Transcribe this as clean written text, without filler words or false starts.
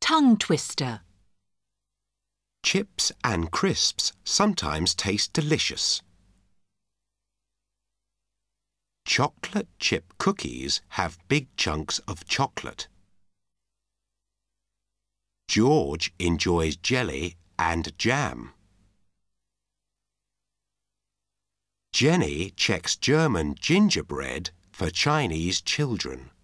Tongue twister. Chips and crisps sometimes taste delicious. Chocolate chip cookies have big chunks of chocolate. George enjoys jelly and jam. Jenny checks German gingerbread for Chinese children.